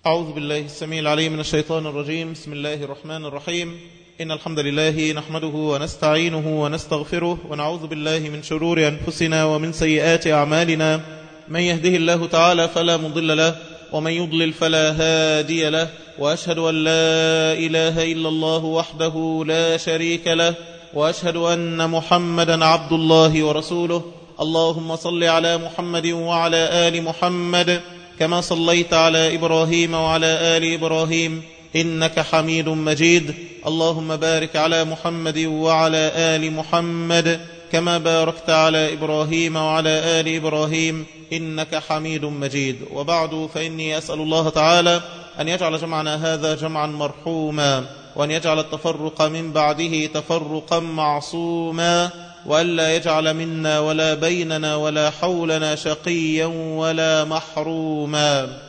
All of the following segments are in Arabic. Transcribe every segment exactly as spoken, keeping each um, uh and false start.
أعوذ بالله السميع العليم من الشيطان الرجيم. بسم الله الرحمن الرحيم. إن الحمد لله نحمده ونستعينه ونستغفره ونعوذ بالله من شرور أنفسنا ومن سيئات أعمالنا. من يهده الله تعالى فلا مضل له ومن يضلل فلا هادي له، وأشهد أن لا إله إلا الله وحده لا شريك له، وأشهد أن محمدا عبد الله ورسوله. اللهم صل على محمد وعلى آل محمد كما صليت على إبراهيم وعلى آل إبراهيم إنك حميد مجيد. اللهم بارك على محمد وعلى آل محمد كما باركت على إبراهيم وعلى آل إبراهيم إنك حميد مجيد. وبعد، فإني أسأل الله تعالى أن يجعل جمعنا هذا جمعا مرحوما، وأن يجعل التفرق من بعده تفرقا معصوما، وألا يجعل منا ولا بيننا ولا حولنا شقيا ولا محروما.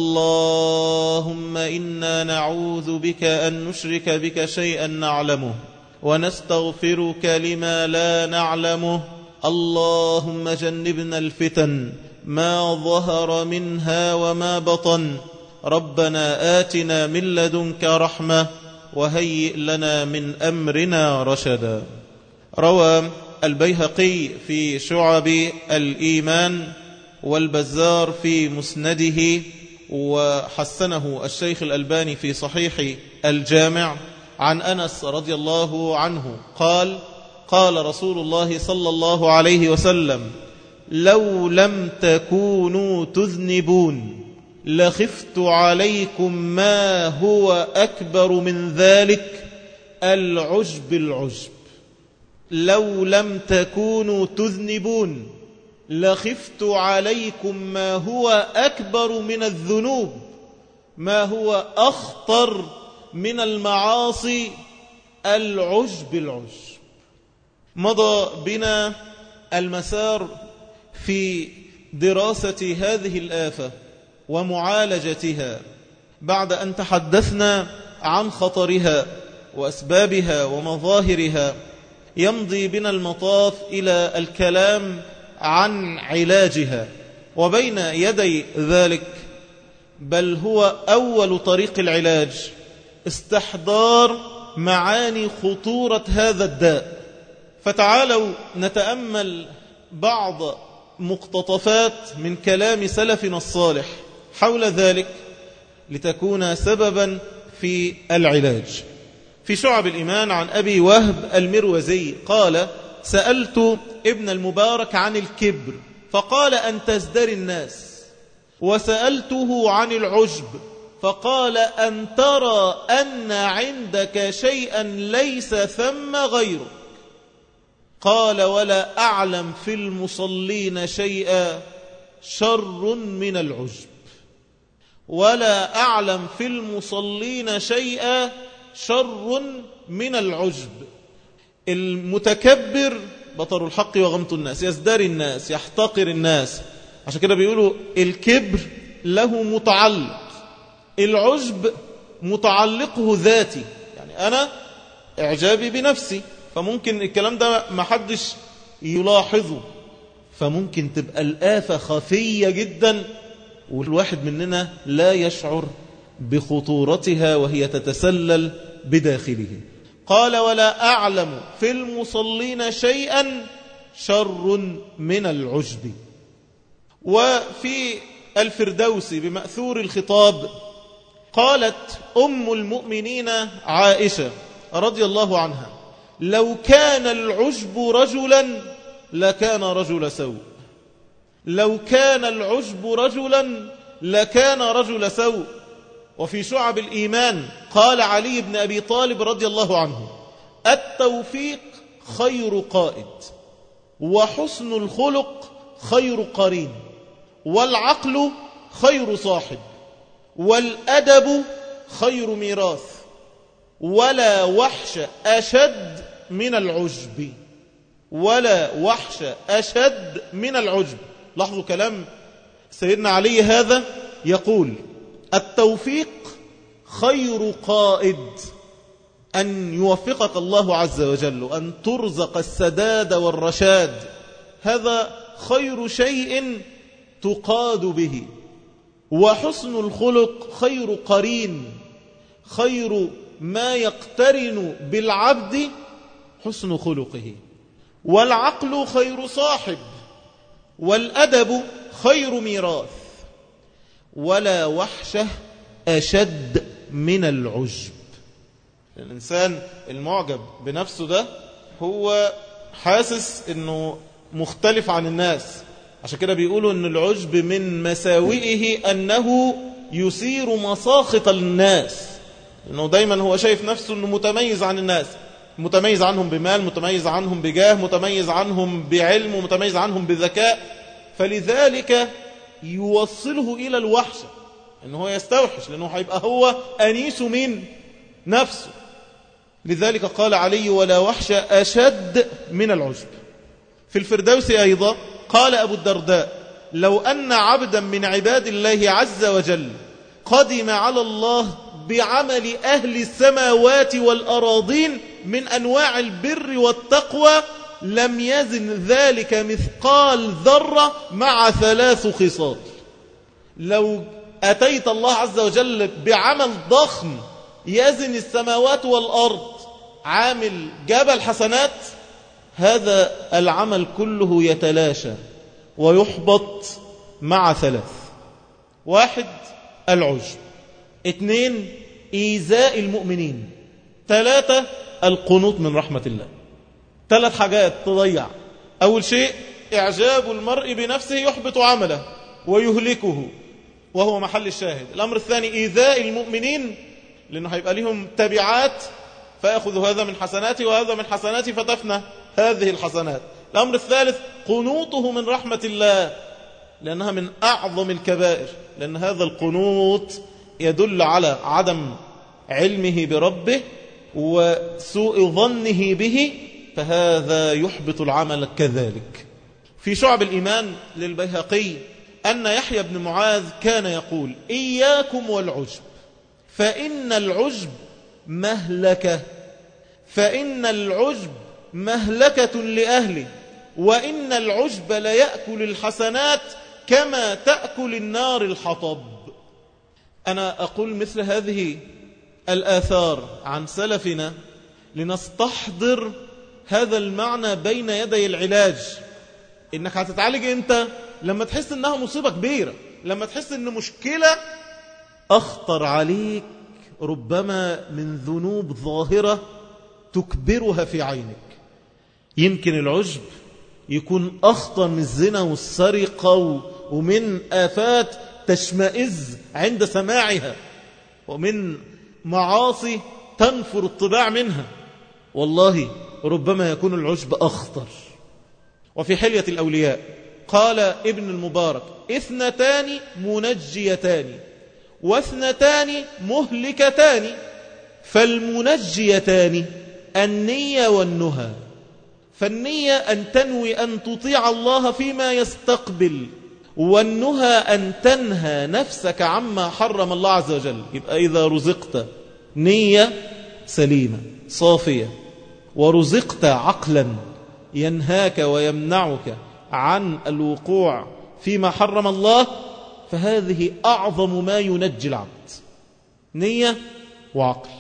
اللهم إنا نعوذ بك أن نشرك بك شيئا نعلمه ونستغفرك لما لا نعلمه. اللهم جنبنا الفتن ما ظهر منها وما بطن. ربنا آتنا من لدنك رحمة وهيئ لنا من أمرنا رشدا. روى البيهقي في شعب الإيمان والبزار في مسنده، وحسنه الشيخ الألباني في صحيح الجامع، عن أنس رضي الله عنه قال: قال رسول الله صلى الله عليه وسلم: لو لم تكونوا تذنبون لخفت عليكم ما هو أكبر من ذلك، العجب العجب. لو لم تكونوا تذنبون لخفت عليكم ما هو أكبر من الذنوب، ما هو أخطر من المعاصي، العجب العجب. مضى بنا المسار في دراسة هذه الآفة ومعالجتها بعد أن تحدثنا عن خطرها وأسبابها ومظاهرها. يمضي بنا المطاف إلى الكلام عن علاجها، وبين يدي ذلك بل هو أول طريق العلاج استحضار معاني خطورة هذا الداء. فتعالوا نتأمل بعض مقتطفات من كلام سلفنا الصالح حول ذلك لتكون سببا في العلاج. في شعب الإيمان عن أبي وهب المروزي قال: سألت ابن المبارك عن الكبر فقال: أن تزدري الناس. وسألته عن العجب فقال: أن ترى أن عندك شيئا ليس ثم غيرك. قال: ولا أعلم في المصلين شيئا شر من العجب. ولا أعلم في المصلين شيئا شر من العجب. المتكبر بطر الحق وغمط الناس، يزدري الناس، يحتقر الناس. عشان كده بيقولوا الكبر له متعلق، العجب متعلقه ذاتي، يعني أنا إعجابي بنفسي، فممكن الكلام ده ما حدش يلاحظه، فممكن تبقى الآفة خفية جدا والواحد مننا لا يشعر بخطورتها وهي تتسلل بداخله. قال: ولا أعلم في المصلين شيئا شر من العجب. وفي الفردوس بمأثور الخطاب قالت أم المؤمنين عائشة رضي الله عنها: لو كان العجب رجلا لكان رجل سوء. لو كان العجب رجلا لكان رجل سوء. وفي شعب الإيمان قال علي بن أبي طالب رضي الله عنه: التوفيق خير قائد، وحسن الخلق خير قرين، والعقل خير صاحب، والأدب خير ميراث، ولا وحش أشد من العجب. ولا وحش أشد من العجب. لاحظوا كلام سيدنا علي هذا، يقول: التوفيق خير قائد، أن يوفقك الله عز وجل، أن ترزق السداد والرشاد، هذا خير شيء تقاد به. وحسن الخلق خير قرين، خير ما يقترن بالعبد حسن خلقه. والعقل خير صاحب، والأدب خير ميراث. ولا وحشة أشد من العجب. الإنسان المعجب بنفسه ده هو حاسس أنه مختلف عن الناس. عشان كده بيقولوا أن العجب من مساوئه أنه يثير مساخط الناس، أنه دايما هو شايف نفسه أنه متميز عن الناس، متميز عنهم بمال، متميز عنهم بجاه، متميز عنهم بعلم، ومتميز عنهم بذكاء. فلذلك يوصله إلى الوحشة، أنه هو يستوحش، لأنه هيبقى هو أنيس من نفسه. لذلك قال علي: ولا وحشة أشد من العجب. في الفردوس أيضا قال أبو الدرداء: لو أن عبدا من عباد الله عز وجل قدم على الله بعمل أهل السماوات والأراضين من أنواع البر والتقوى لم يزن ذلك مثقال ذرة مع ثلاث خصال. لو أتيت الله عز وجل بعمل ضخم يزن السماوات والأرض، عامل جبل حسنات، هذا العمل كله يتلاشى ويحبط مع ثلاث: واحد العجب، اثنين إيذاء المؤمنين، ثلاثة القنوط من رحمة الله. ثلاث حاجات تضيع. أول شيء إعجاب المرء بنفسه يحبط عمله ويهلكه، وهو محل الشاهد. الأمر الثاني إيذاء المؤمنين، لأنه هيبقى لهم تبعات، فأخذ هذا من حسناتي وهذا من حسناتي فتفنى هذه الحسنات. الأمر الثالث قنوطه من رحمة الله، لأنها من أعظم الكبائر، لأن هذا القنوط يدل على عدم علمه بربه وسوء ظنه به، فهذا يحبط العمل كذلك. في شعب الإيمان للبيهقي أن يحيى بن معاذ كان يقول: إياكم والعجب، فإن العجب مهلكة، فإن العجب مهلكة لأهله، وإن العجب ليأكل الحسنات كما تأكل النار الحطب. أنا أقول مثل هذه الآثار عن سلفنا لنستحضر هذا المعنى بين يدي العلاج. إنك هتتعالج إمتى؟ لما تحس إنها مصيبة كبيرة، لما تحس إن مشكلة أخطر عليك ربما من ذنوب ظاهرة تكبرها في عينك. يمكن العجب يكون أخطر من الزنا والسرقة ومن آفات تشمئز عند سماعها، ومن معاصي تنفر الطباع منها. والله ربما يكون العجب أخطر. وفي حلية الأولياء قال ابن المبارك: اثنتان منجيتان واثنتان مهلكتان، فالمنجيتان النية والنهى. فالنية أن تنوي أن تطيع الله فيما يستقبل، والنهى أن تنهى نفسك عما حرم الله عز وجل. يبقى إذا رزقت نية سليمة صافية، ورزقت عقلا ينهاك ويمنعك عن الوقوع فيما حرم الله، فهذه أعظم ما ينجي العبد، نية وعقل.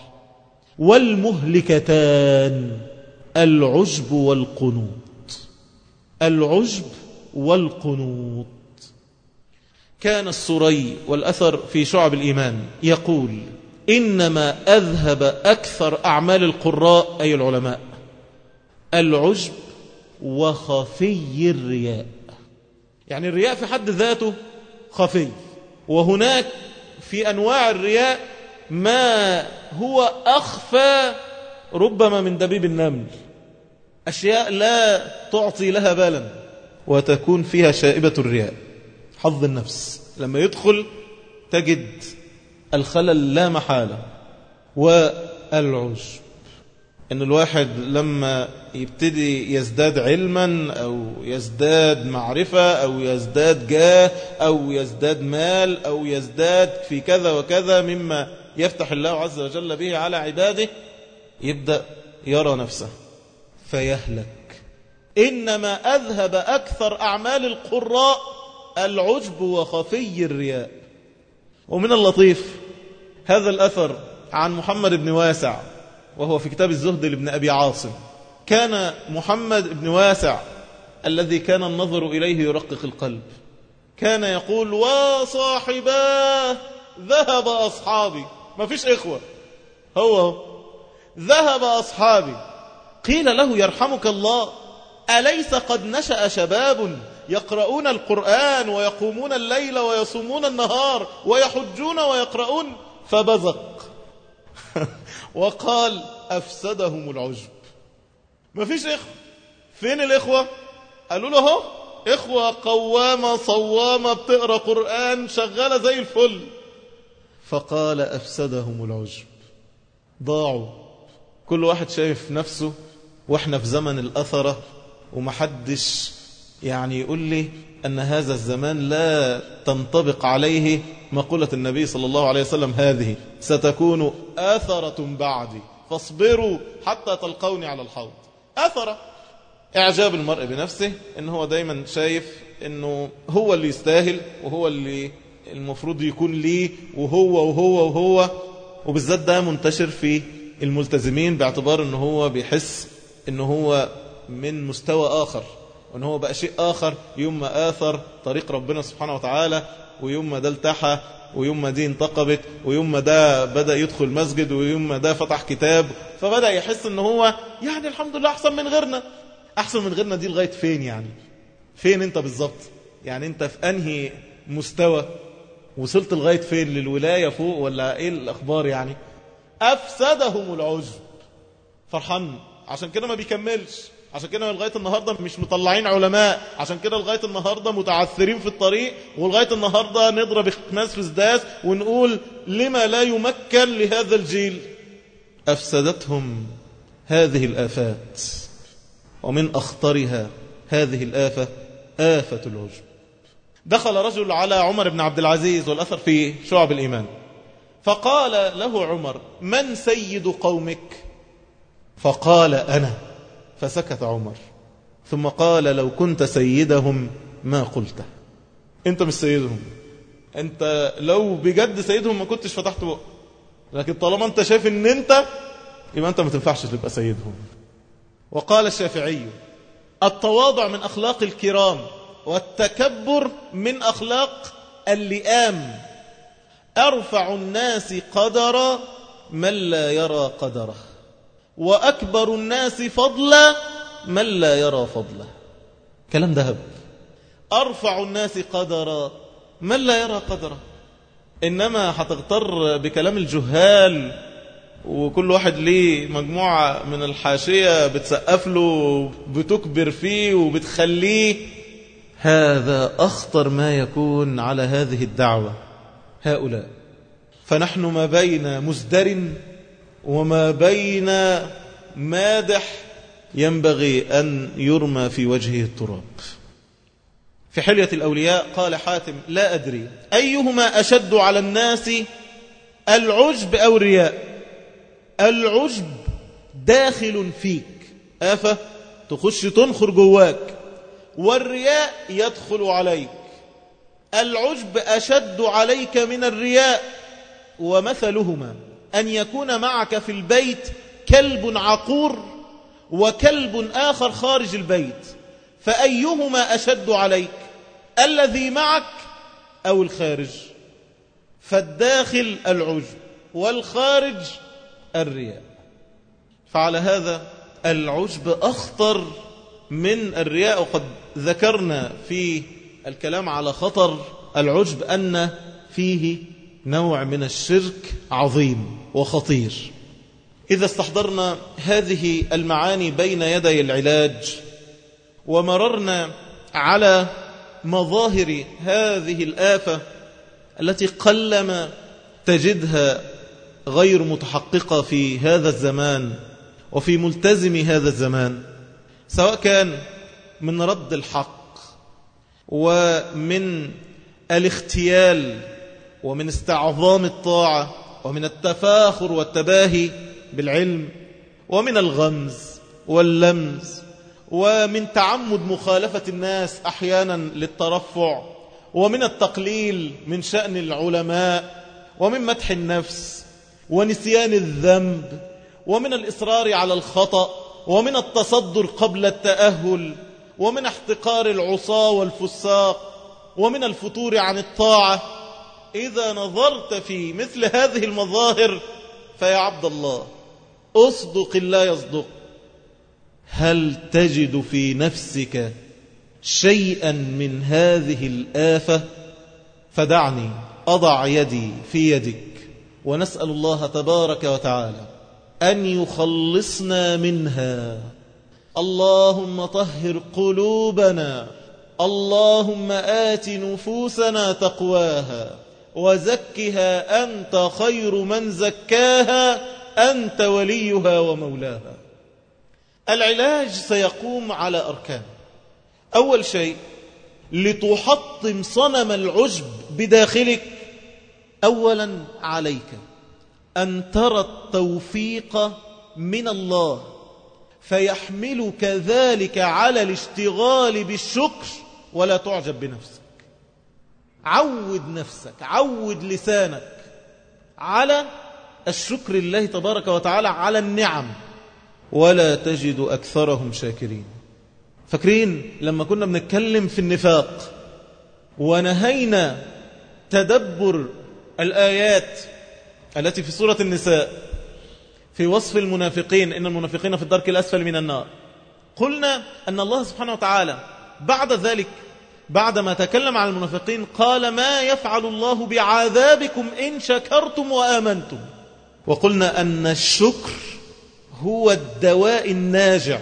والمهلكتان العجب والقنوط، العجب والقنوط. كان السري والأثر في شعب الإيمان يقول: إنما أذهب أكثر أعمال القراء أي العلماء العجب وخفي الرياء. يعني الرياء في حد ذاته خفي، وهناك في أنواع الرياء ما هو أخفى ربما من دبيب النمل، أشياء لا تعطي لها بالا وتكون فيها شائبة الرياء. حظ النفس لما يدخل تجد الخلل لا محالة. والعجب إن الواحد لما يبتدي يزداد علما أو يزداد معرفة أو يزداد جاه أو يزداد مال أو يزداد في كذا وكذا مما يفتح الله عز وجل به على عباده، يبدأ يرى نفسه فيهلك. إنما أذهب أكثر أعمال القراء العجب وخفي الرياء. ومن اللطيف هذا الأثر عن محمد بن واسع، وهو في كتاب الزهد لابن أبي عاصم. كان محمد بن واسع الذي كان النظر إليه يرقق القلب، كان يقول: وصاحباه ذهب أصحابي. ما فيش إخوة، هو ذهب أصحابي. قيل له: يرحمك الله، أليس قد نشأ شباب يقرؤون القرآن ويقومون الليل ويصومون النهار ويحجون ويقرؤون؟ فبزق وقال: أفسدهم العجب. ما فيش إخوة. فين الإخوة؟ قالوا له: هو إخوة قوامة صوامة بتقرأ قرآن شغالة زي الفل. فقال: أفسدهم العجب. ضاعوا. كل واحد شايف نفسه، وإحنا في زمن الأثرة، ومحدش يعني يقول لي أن هذا الزمان لا تنطبق عليه مقولة النبي صلى الله عليه وسلم: هذه ستكون أثرة بعدي فاصبروا حتى تلقوني على الحوض. أثرة، إعجاب المرء بنفسه، إن هو دايما شايف إنه هو اللي يستاهل، وهو اللي المفروض يكون ليه، وهو وهو وهو. وبالذات ده منتشر في الملتزمين، باعتبار إنه هو بيحس إنه هو من مستوى آخر، وإنه هو بقى شيء آخر يوم ما آثر طريق ربنا سبحانه وتعالى، ويوم ما ده التحى، ويوم ما دي انتقبت، ويوم ما ده بدأ يدخل مسجد، ويوم ما ده فتح كتاب، فبدأ يحس إنه هو يعني الحمد لله أحسن من غيرنا. أحسن من غيرنا دي لغاية فين يعني؟ فين أنت بالظبط؟ يعني أنت في أنهي مستوى؟ وصلت لغاية فين؟ للولاية فوق ولا إيه الأخبار يعني؟ أفسدهم العجب. فرحان، عشان كده ما بيكملش، عشان كده لغاية النهاردة مش مطلعين علماء، عشان كده لغاية النهاردة متعثرين في الطريق، ولغاية النهاردة نضرب اختماس في سداس ونقول: لما لا يمكن لهذا الجيل؟ أفسدتهم هذه الآفات، ومن أخطرها هذه الآفة آفة العجب. دخل رجل على عمر بن عبد العزيز، والأثر في شعب الإيمان، فقال له عمر: من سيد قومك؟ فقال: أنا. فسكت عمر، ثم قال: لو كنت سيدهم ما قلته. انت مش سيدهم، انت لو بجد سيدهم ما كنتش فتحت بقى، لكن طالما انت شايف ان انت، يبقى انت ما تنفعش تبقى سيدهم. وقال الشافعي: التواضع من أخلاق الكرام، والتكبر من أخلاق اللئام. أرفع الناس قدرا من لا يرى قدره، وأكبر الناس فضلا من لا يرى فضله. كلام ذهب. أرفع الناس قدرا من لا يرى قدره. إنما هتغتر بكلام الجهال، وكل واحد ليه مجموعة من الحاشية بتسقف له، بتكبر فيه وبتخليه. هذا أخطر ما يكون على هذه الدعوة هؤلاء. فنحن ما بين مزدر وما بين مادح ينبغي أن يرمى في وجهه التراب. في حلية الأولياء قال حاتم: لا أدري أيهما أشد على الناس، العجب أو الرياء. العجب داخل فيك، آفة تخش تنخر جواك، والرياء يدخل عليك. العجب أشد عليك من الرياء، ومثلهما أن يكون معك في البيت كلب عقور وكلب آخر خارج البيت، فأيهما أشد عليك، الذي معك أو الخارج؟ فالداخل العجب، والخارج الرياء. فعلى هذا العجب أخطر من الرياء. وقد ذكرنا في الكلام على خطر العجب أن فيه نوع من الشرك عظيم وخطير. إذا استحضرنا هذه المعاني بين يدي العلاج، ومررنا على مظاهر هذه الآفة التي قلما تجدها غير متحققة في هذا الزمان وفي ملتزم هذا الزمان، سواء كان من رد الحق، ومن الاختيال، ومن استعظام الطاعة، ومن التفاخر والتباهي بالعلم، ومن الغمز واللمز، ومن تعمد مخالفة الناس أحيانا للترفع، ومن التقليل من شأن العلماء، ومن مدح النفس ونسيان الذنب ومن الإصرار على الخطأ ومن التصدر قبل التأهل ومن احتقار العصاة والفساق ومن الفتور عن الطاعة. إذا نظرت في مثل هذه المظاهر فيا عبد الله أصدق لا يصدق. هل تجد في نفسك شيئا من هذه الآفة؟ فدعني أضع يدي في يدك ونسأل الله تبارك وتعالى أن يخلصنا منها. اللهم طهر قلوبنا، اللهم آت نفوسنا تقواها وزكها أنت خير من زكاها، أنت وليها ومولاها. العلاج سيقوم على أركان. أول شيء لتحطم صنم العجب بداخلك، أولا عليك أن ترى التوفيق من الله فيحملك ذلك على الاشتغال بالشكر ولا تعجب بنفسك. عود نفسك، عود لسانك على الشكر لله تبارك وتعالى على النعم، ولا تجد أكثرهم شاكرين. فاكرين لما كنا بنتكلم في النفاق ونهينا تدبر الآيات التي في سورة النساء في وصف المنافقين، إن المنافقين في الدرك الأسفل من النار، قلنا أن الله سبحانه وتعالى بعد ذلك بعدما تكلم عن المنافقين قال ما يفعل الله بعذابكم إن شكرتم وآمنتم. وقلنا أن الشكر هو الدواء الناجع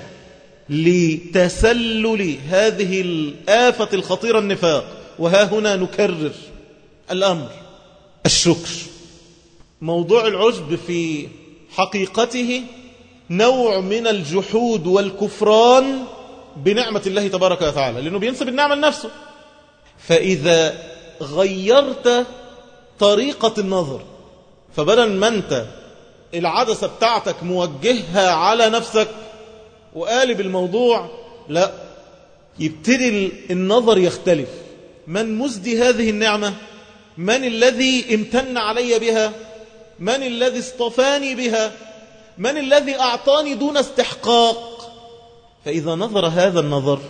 لتسلل هذه الآفة الخطيرة النفاق. وها هنا نكرر الأمر، الشكر. موضوع العجب في حقيقته نوع من الجحود والكفران بنعمة الله تبارك وتعالى، لأنه بينسب النعمة لنفسه. فإذا غيرت طريقة النظر، فبدل ما أنت العدسة بتاعتك موجهها على نفسك وقالب الموضوع، لا، يبتدي النظر يختلف. من مزدي هذه النعمة؟ من الذي امتن علي بها؟ من الذي اصطفاني بها؟ من الذي أعطاني دون استحقاق؟ فإذا نظر هذا النظر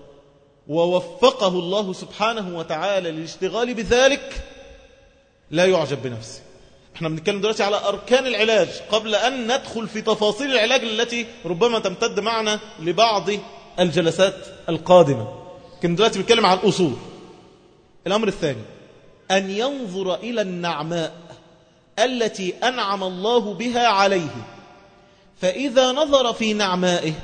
ووفقه الله سبحانه وتعالى للاشتغال بذلك لا يعجب بنفسه. احنا بنتكلم دلوقتي على أركان العلاج قبل أن ندخل في تفاصيل العلاج التي ربما تمتد معنا لبعض الجلسات القادمة. كنا دلوقتي بنتكلم على الأصول. الأمر الثاني أن ينظر إلى النعماء التي أنعم الله بها عليه، فإذا نظر في نعمائه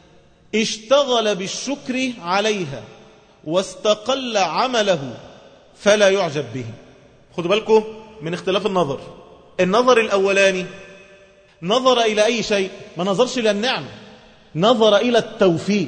اشتغل بالشكر عليها واستقل عمله فلا يعجب به. خدوا بالكم من اختلاف النظر. النظر الأولاني نظر إلى أي شيء، ما نظرش إلى النعمة، نظر إلى التوفيق.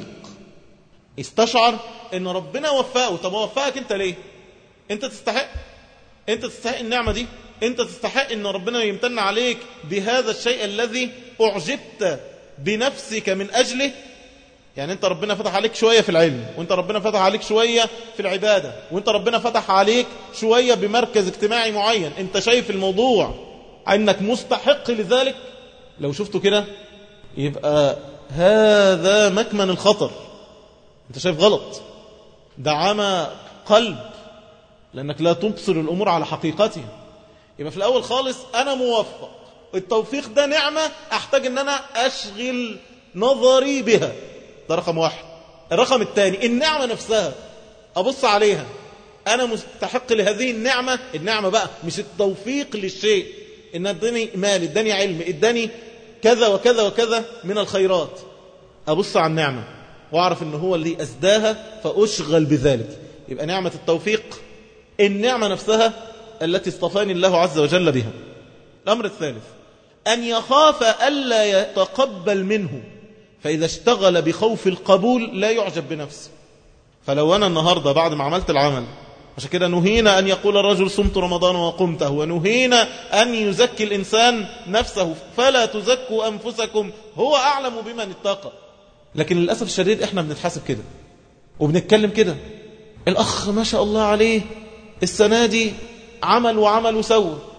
استشعر أن ربنا وفقه. طب وفقك أنت ليه؟ أنت تستحق، أنت تستحق النعمة دي، أنت تستحق أن ربنا يمتن عليك بهذا الشيء الذي أعجبت بنفسك من أجله. يعني أنت ربنا فتح عليك شوية في العلم، وأنت ربنا فتح عليك شوية في العبادة، وأنت ربنا فتح عليك شوية بمركز اجتماعي معين، أنت شايف الموضوع أنك مستحق لذلك. لو شفته كده يبقى هذا مكمن الخطر، أنت شايف غلط، ده عمى قلب، لأنك لا تبصر الأمور على حقيقتها. يبقى في الأول خالص أنا موفق، التوفيق ده نعمة أحتاج أن أنا أشغل نظري بها، ده رقم واحد. الرقم الثاني النعمة نفسها أبص عليها، أنا مستحق لهذه النعمة. النعمة بقى مش التوفيق للشيء، إن اداني مال، اداني علم، اداني كذا وكذا وكذا من الخيرات. أبص على النعمة وأعرف أنه هو الذي أسداها فأشغل بذلك. يبقى نعمة التوفيق النعمة نفسها التي اصطفاني الله عز وجل بها. الأمر الثالث أن يخاف ألا يتقبل منه، فإذا اشتغل بخوف القبول لا يعجب بنفسه. فلو أنا النهاردة بعد ما عملت العمل، عشان كده نهينا أن يقول الرجل صمت رمضان وقمته، ونهينا أن يزكي الإنسان نفسه، فلا تزكوا أنفسكم هو أعلم بمن اتقى. لكن للأسف الشديد إحنا بنتحاسب كده وبنتكلم كده. الأخ ما شاء الله عليه السنة دي عمل وعمل وسوى،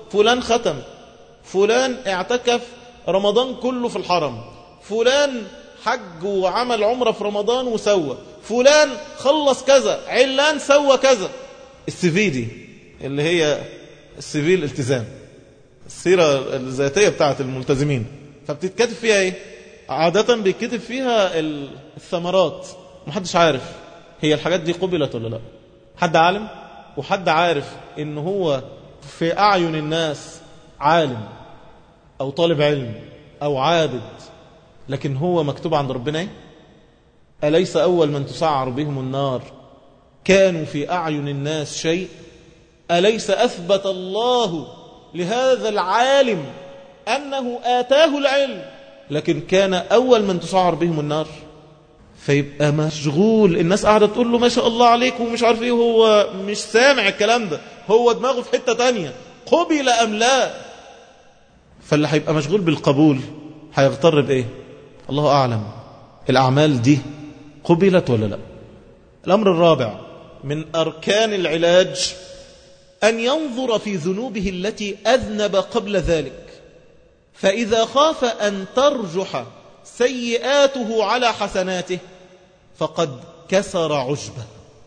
فلان ختم، فلان اعتكف رمضان كله في الحرم، فلان حج وعمل عمرة في رمضان وسوى، فلان خلص كذا، علان سوى كذا. السي دي اللي هي السي في الالتزام، السيرة الذاتية بتاعت الملتزمين، فبتتكتب فيها ايه؟ عادة بيتكتب فيها الثمرات. محدش عارف هي الحاجات دي قبلت ولا لا. حد عالم وحد عارف ان هو في اعين الناس عالم او طالب علم او عابد، لكن هو مكتوب عند ربنا ايه؟ أليس أول من تسعر بهم النار كانوا في أعين الناس شيء؟ أليس أثبت الله لهذا العالم أنه آتاه العلم لكن كان أول من تسعر بهم النار؟ فيبقى مشغول، الناس قاعدة تقول له ما شاء الله عليك ومش عارف ايه، هو مش سامع الكلام ده، هو دماغه في حتة تانية، قبل أم لا؟ فاللي هيبقى مشغول بالقبول هيغتر بإيه؟ الله أعلم الأعمال دي قبلت ولا لا. الأمر الرابع من أركان العلاج أن ينظر في ذنوبه التي أذنب قبل ذلك، فإذا خاف أن ترجح سيئاته على حسناته فقد كسر عجبه.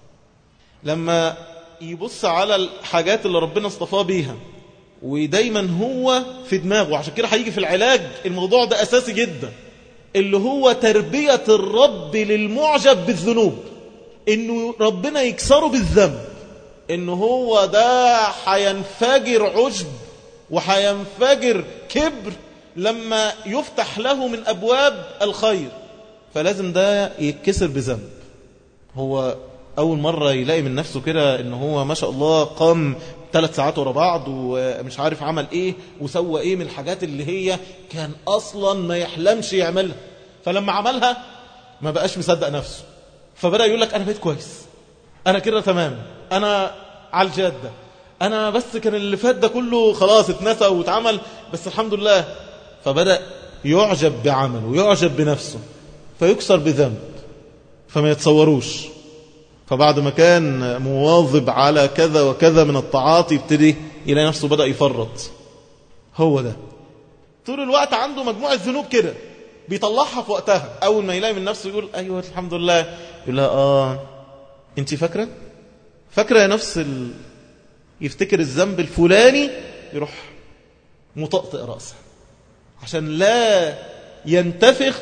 لما يبص على الحاجات اللي ربنا اصطفاه بيها ودايما هو في دماغه، عشان كده هيجي في العلاج الموضوع ده أساسي جدا، اللي هو تربية الرب للمعجب بالذنوب، انه ربنا يكسره بالذنب، انه هو ده حينفجر عجب وحينفجر كبر لما يفتح له من أبواب الخير، فلازم ده يتكسر بذنب. هو أول مرة يلاقي من نفسه كده إنه هو ما شاء الله قام ثلاث ساعات ورا بعض ومش عارف عمل إيه وسوى إيه من الحاجات اللي هي كان أصلا ما يحلمش يعملها، فلما عملها ما بقاش مصدق نفسه، فبدأ يقول لك أنا بقيت كويس، أنا كده تمام، أنا على الجادة، أنا بس كان اللي فات ده كله خلاص اتنسى واتعمل بس الحمد لله. فبدأ يعجب بعمله ويعجب بنفسه فيكسر بذنب فما يتصوروش. فبعد ما كان مواظب على كذا وكذا من الطاعات يبتدي يلاقي نفسه بدأ يفرط. هو ده طول الوقت عنده مجموعة ذنوب كده بيطلعها في وقتها، أول ما يلاقي من نفسه يقول أيوة الحمد لله، يقول لها آه أنت فاكرة فاكرة يا نفس ال... يفتكر الذنب الفلاني يروح مطقطق رأسه عشان لا ينتفخ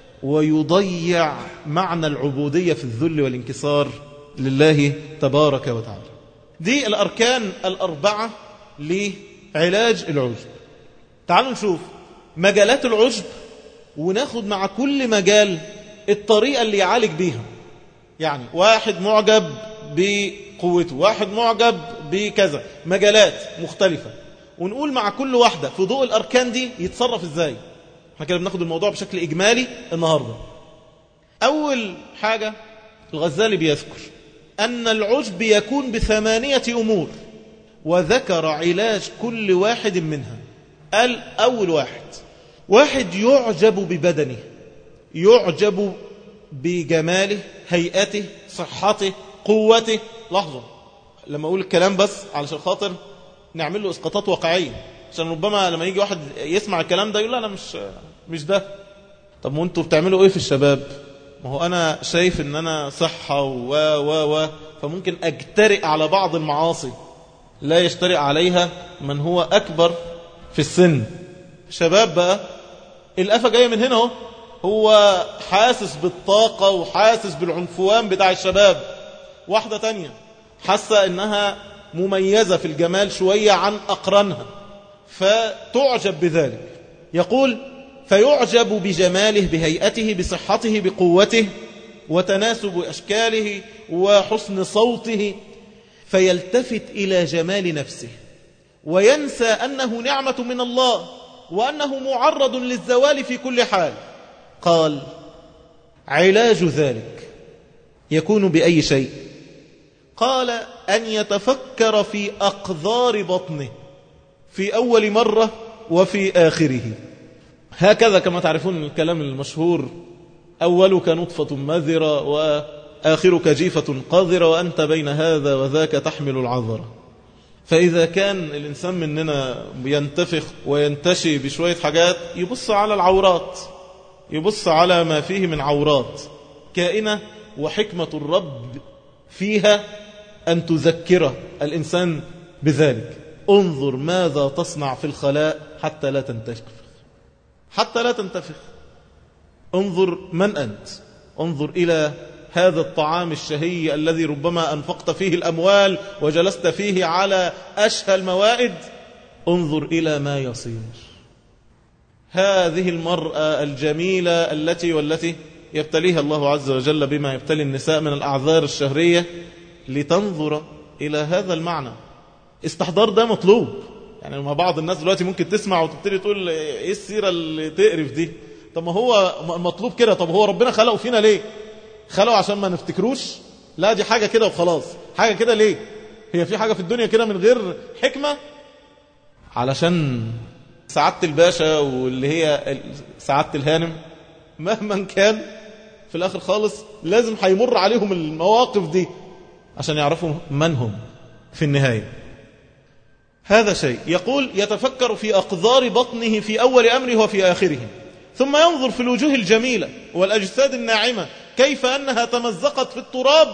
ويضيع معنى العبودية في الذل والانكسار لله تبارك وتعالى. دي الأركان الأربعة لعلاج العجب. تعالوا نشوف مجالات العجب وناخد مع كل مجال الطريقة اللي يعالج بيها. يعني واحد معجب بقوته، واحد معجب بكذا، مجالات مختلفة، ونقول مع كل واحدة في ضوء الأركان دي يتصرف إزاي. احنا كده بناخد الموضوع بشكل إجمالي النهاردة. أول حاجة الغزالي بيذكر أن العجب يكون بثمانية أمور، وذكر علاج كل واحد منها. قال أول واحد واحد يعجب ببدنه، يعجب بجماله، هيئته، صحته، قوته. لحظة لما أقول الكلام بس علشان خاطر نعمل له إسقاطات واقعية، عشان ربما لما يجي واحد يسمع الكلام ده يقول لا أنا مش مش ده. طب وانتوا بتعملوا ايه في الشباب؟ ما هو أنا شايف ان أنا صحة و و و فممكن أجترئ على بعض المعاصي لا يجترئ عليها من هو أكبر في السن. شباب بقى الأفة جاية من هنا اهو، هو حاسس بالطاقة وحاسس بالعنفوان بتاع الشباب. واحدة تانية حاسة انها مميزة في الجمال شوية عن أقرانها فتعجب بذلك. يقول فيعجب بجماله، بهيئته، بصحته، بقوته، وتناسب أشكاله، وحسن صوته، فيلتفت إلى جمال نفسه وينسى أنه نعمة من الله وأنه معرض للزوال في كل حال. قال علاج ذلك يكون بأي شيء؟ قال أن يتفكر في أقذار بطنه في أول مرة وفي آخره. هكذا كما تعرفون الكلام المشهور: أولك نطفة مذرة وآخرك جيفة قذرة وأنت بين هذا وذاك تحمل العذرة. فإذا كان الإنسان مننا بينتفخ وينتشي بشوية حاجات، يبص على العورات، يبص على ما فيه من عورات كائنة، وحكمة الرب فيها أن تذكر الإنسان بذلك. انظر ماذا تصنع في الخلاء حتى لا تنتفخ، حتى لا تنتفخ. انظر من أنت، انظر إلى هذا الطعام الشهي الذي ربما أنفقت فيه الأموال وجلست فيه على أشهى الموائد، انظر إلى ما يصير. هذه المرأة الجميلة التي والتي يبتليها الله عز وجل بما يبتلي النساء من الأعذار الشهرية، لتنظر إلى هذا المعنى. استحضار ده مطلوب. يعني ما بعض الناس دلوقتي ممكن تسمع وتبتدي تقول ايه السيرة اللي تقرف دي؟ طب ما هو مطلوب كده. طب هو ربنا خلقه فينا ليه؟ خلقه عشان ما نفتكروش؟ لا، دي حاجة كده وخلاص. حاجة كده ليه؟ هي في حاجة في الدنيا كده من غير حكمة؟ علشان سعادة الباشا واللي هي سعادة الهانم مهما كان في الآخر خالص لازم هيمر عليهم المواقف دي عشان يعرفوا من هم في النهاية. هذا شيء. يقول يتفكر في أقذار بطنه في أول أمره وفي آخره، ثم ينظر في الوجوه الجميلة والأجساد الناعمة كيف أنها تمزقت في التراب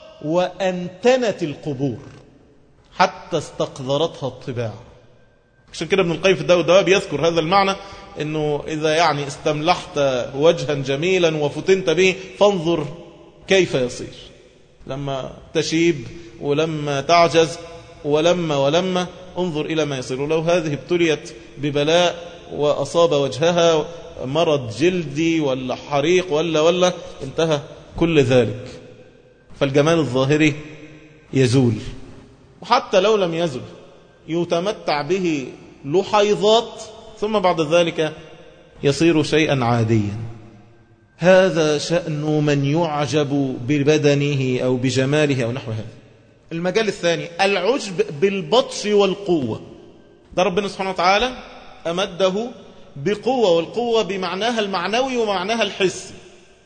وأنتنت القبور حتى استقذرتها الطباع. عشان كده ابن القيم في الدواء والدواء بيذكر هذا المعنى، انه اذا يعني استملحت وجها جميلا وفتنت به فانظر كيف يصير لما تشيب ولما تعجز ولما ولما انظر الى ما يصير. ولو هذه ابتليت ببلاء واصاب وجهها مرض جلدي ولا حريق ولا ولا انتهى كل ذلك. فالجمال الظاهري يزول، وحتى لو لم يزل يتمتع به لحيظات ثم بعد ذلك يصير شيئا عاديا. هذا شأن من يعجب ببدنه أو بجماله أو نحو هذا. المجال الثاني العجب بالبطش والقوة. ده ربنا سبحانه وتعالى أمده بقوة، والقوة بمعناها المعنوي ومعناها الحسي.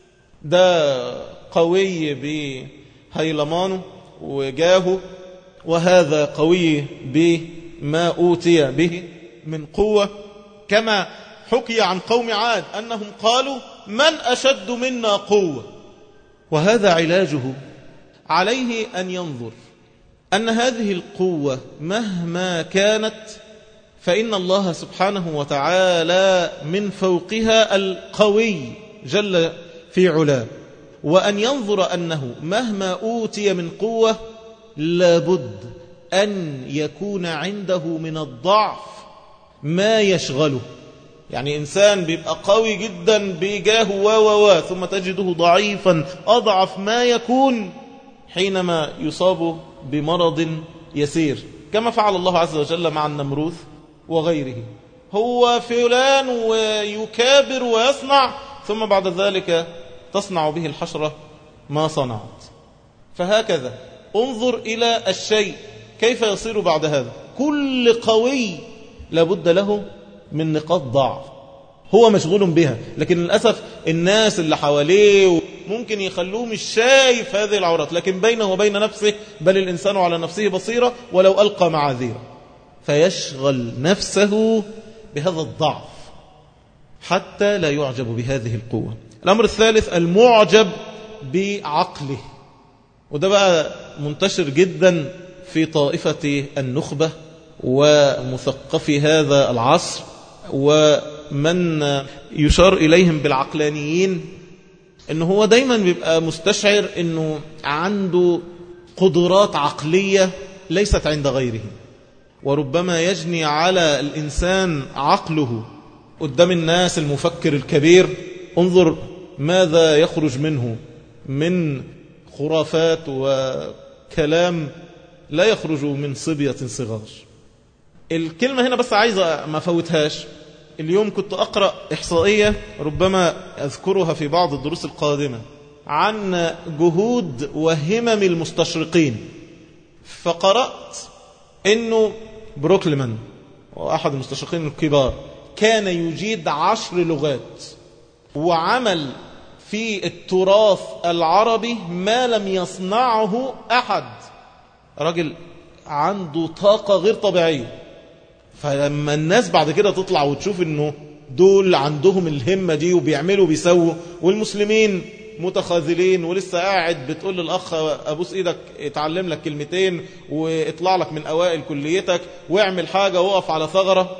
ده قوي بهيلمانه وجاهه، وهذا قوي بما أوتي به من قوة. كما حكي عن قوم عاد أنهم قالوا من أشد منا قوة. وهذا علاجه عليه أن ينظر أن هذه القوة مهما كانت فإن الله سبحانه وتعالى من فوقها القوي جل في علاه، وأن ينظر أنه مهما أوتي من قوة لابد أن يكون عنده من الضعف ما يشغله. يعني إنسان بيبقى قوي جدا بجاه و و ثم تجده ضعيفا أضعف ما يكون حينما يصاب بمرض يسير، كما فعل الله عز وجل مع النمروذ وغيره. هو فلان ويكابر ويصنع ثم بعد ذلك تصنع به الحشرة ما صنعت. فهكذا انظر إلى الشيء كيف يصير بعد هذا. كل قوي لابد له من نقاط ضعف هو مشغول بها، لكن للأسف الناس اللي حواليه ممكن يخلوه مش شايف هذه العورات، لكن بينه وبين نفسه بل الإنسان على نفسه بصيرة ولو ألقى معاذيره، فيشغل نفسه بهذا الضعف حتى لا يعجب بهذه القوة. الأمر الثالث المعجب بعقله، وده بقى منتشر جدا في طائفة النخبة ومثقفي هذا العصر ومن يشار إليهم بالعقلانيين، إنه هو دايما بيبقى مستشعر إنه عنده قدرات عقلية ليست عند غيره، وربما يجني على الإنسان عقله قدام الناس المفكر الكبير. انظر ماذا يخرج منه من خرافات وكلام لا يخرج من صبية صغار. الكلمة هنا بس عايزة ما فوتهاش. اليوم كنت أقرأ إحصائية ربما أذكرها في بعض الدروس القادمة عن جهود وهمم المستشرقين، فقرأت إنه بروكلمان وأحد المستشرقين الكبار كان يجيد عشر لغات وعمل في التراث العربي ما لم يصنعه أحد. راجل عنده طاقة غير طبيعية. فلما الناس بعد كده تطلع وتشوف انه دول عندهم الهمة دي وبيعملوا بيسووا، والمسلمين متخاذلين ولسه قاعد بتقول للأخ أبوس إيدك اتعلم لك كلمتين واطلع لك من أوائل كليتك واعمل حاجة وقف على ثغرة.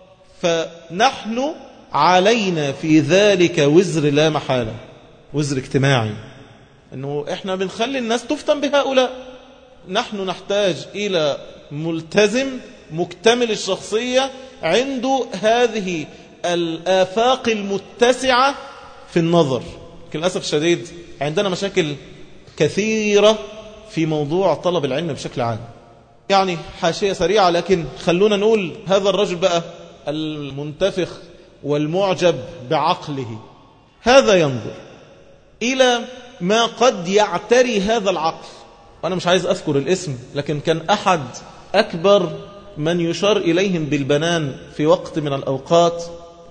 فنحن علينا في ذلك وزر لا محالة، وزر اجتماعي، انه احنا بنخلي الناس تفتن بهؤلاء. نحن نحتاج الى ملتزم مكتمل الشخصية عنده هذه الآفاق المتسعة في النظر. للأسف الشديد عندنا مشاكل كثيرة في موضوع طلب العلم بشكل عام. يعني حاشية سريعة، لكن خلونا نقول هذا الرجل بقى المنتفخ والمعجب بعقله، هذا ينظر إلى ما قد يعتري هذا العقل. وأنا مش عايز أذكر الاسم، لكن كان أحد أكبر من يشار إليهم بالبنان في وقت من الأوقات،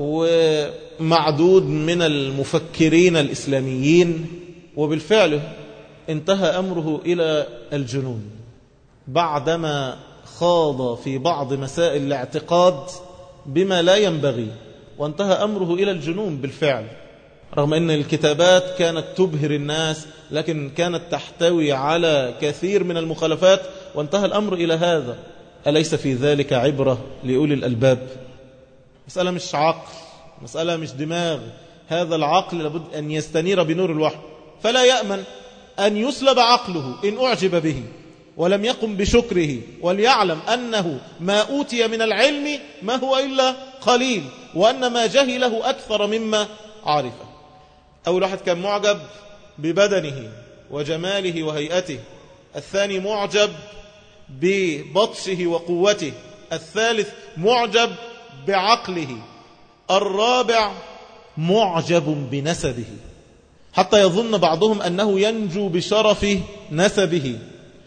ومعدود من المفكرين الإسلاميين، وبالفعل انتهى أمره إلى الجنون بعدما خاض في بعض مسائل الاعتقاد بما لا ينبغي، وانتهى أمره إلى الجنون بالفعل، رغم أن الكتابات كانت تبهر الناس لكن كانت تحتوي على كثير من المخالفات، وانتهى الأمر إلى هذا. أليس في ذلك عبرة لأولي الألباب؟ مسألة مش عقل، مسألة مش دماغ، هذا العقل لابد أن يستنير بنور الوحي، فلا يأمن أن يسلب عقله إن أعجب به ولم يقم بشكره، وليعلم أنه ما أوتي من العلم ما هو إلا قليل، وأن ما جهله أكثر مما عرفه. أول واحد كان معجب ببدنه وجماله وهيئته، الثاني معجب ببطشه وقوته، الثالث معجب بعقله، الرابع معجب بنسبه، حتى يظن بعضهم أنه ينجو بشرف نسبه